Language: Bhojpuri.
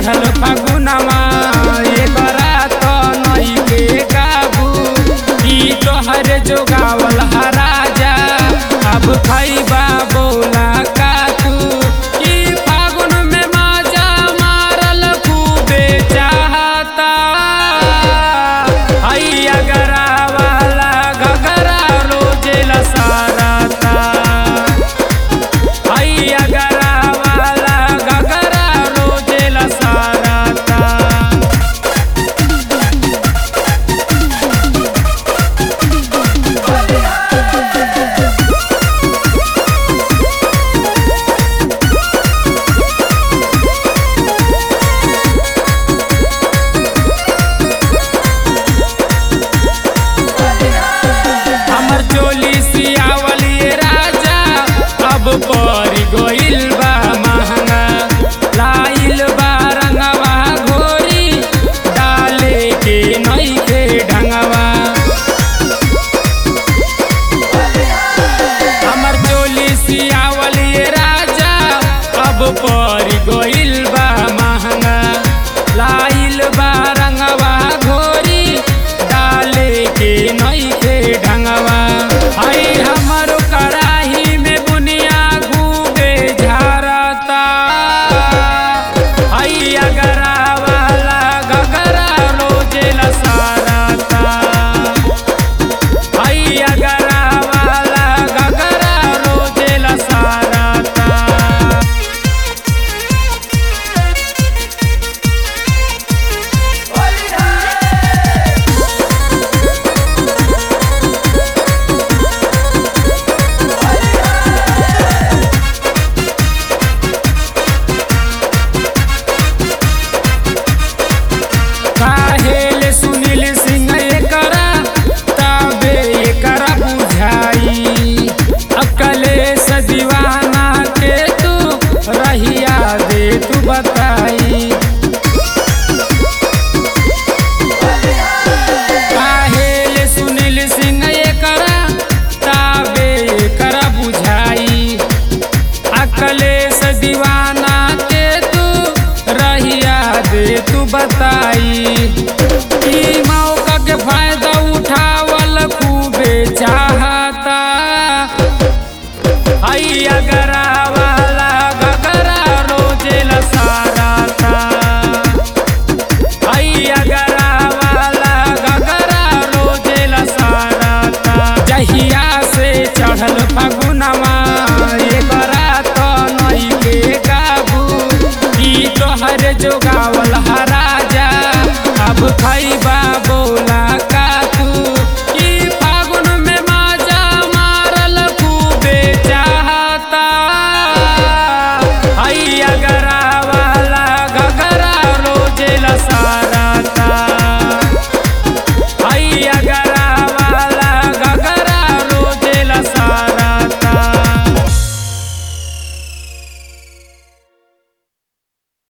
चढ़ल फागुनमा एकरा तो नई के काबू ई तोहर जोगावल राजा अब खैबा बोला का तू ई फागुन में माजा मारल खूबे चाहता हैया गरा वाला घगरा रोजे लसारता हैया गरा वाला घगरा रोजे लसारता। हमर चोली सियावली राजा अब परी गइल बा महंगा लाइल बा रंगवा घोरी डाले के नइखे ढंगवा। हमर चोली सियावली राजा अब परी गइल बा महंगा लाइल बा रंगवा घोरी डाले के नइखे ढंगवा। आई हमरो कराही में बुनिया खूबे झारता हैया गरा वाला घगरा रोजे लसारता हैया गरा वाला घगरा रोजे लसारता। काहेले सुनील सिंह एकरा तबे एकरा बुझाई अकले सदीवाना के तू रहिया दे तू बताई। काहेले सुनील सिंह एकरा तबे एकरा बुझाई अकले सदीवाना के तू रहिया दे तू बताई। ई मौका के फायदा उठावल खूबे चाहता हैया गरा